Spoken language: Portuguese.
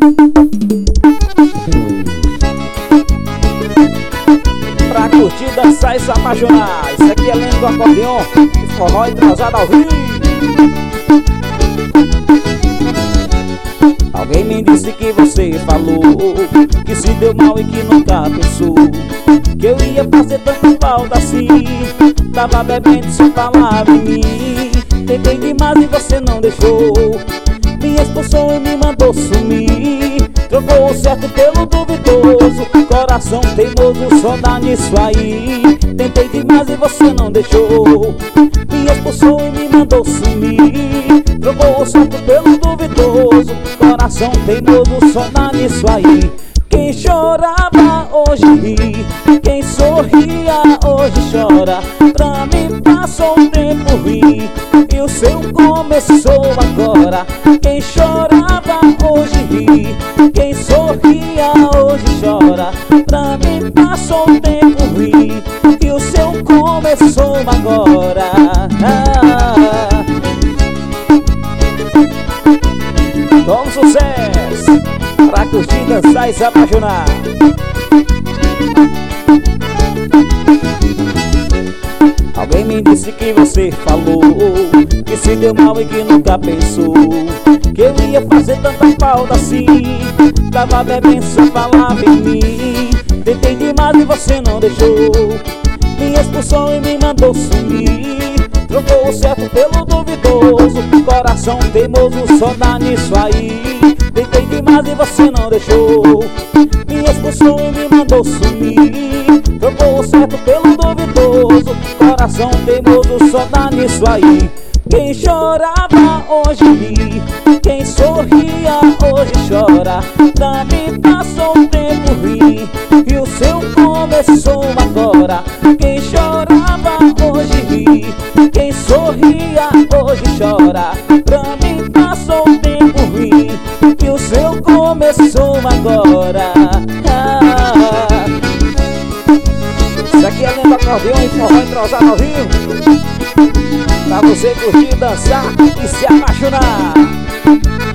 Pra curtir, dançar e se apaixonar. Isso aqui é Lendo do Acordeon e forró entrosado ao vivo. Alguém me disse que você falou que se deu mal e que nunca pensou que eu ia fazer tanta falta assim. Tava bebendo, só falava em mim. Tentei demais e você não deixou. Me expulsou e me mandou sumir. Trocou o certo pelo duvidoso. Coração teimoso, só dá nisso aí. Tentei demais e você não deixou. Me expulsou e me mandou sumir. Trocou o certo pelo duvidoso. Coração teimoso, só dá nisso aí. Quem chorava hoje ri, quem sorria hoje chora. Pra mim passou um tempo ruim e o seu começou agora. Quem chorava hoje ri, quem sorria hoje chora. Pra mim passou um tempo ruim e o seu começou agora. Toma sucesso pra curtir, dançar e se apaixonar. Alguém me disse que você falou que se deu mal e que nunca pensou que eu ia fazer tanta falta assim. Tava bebendo, só falava em mim. Tentei demais e você não deixou. Me expulsou e me mandou sumir. Trocou o certo pelo duvidoso. Coração teimoso, só dá nisso aí. Tentei demais e você não deixou. Me expulsou e me mandou sumir. Trocou o certo pelo duvidoso. Coração teimoso, só dá nisso aí. Quem chorava hoje ri, quem sorria hoje chora. Pra mim passou um tempo ruim e o seu começou agora. Quem chorava hoje ri, quem sorria hoje chora. Pra mim passou um tempo ruim e o seu começou agora. Isso aqui é Lendo do Acordeon e forró entrosado ao vivo. Pra você curtir, dançar e se apaixonar.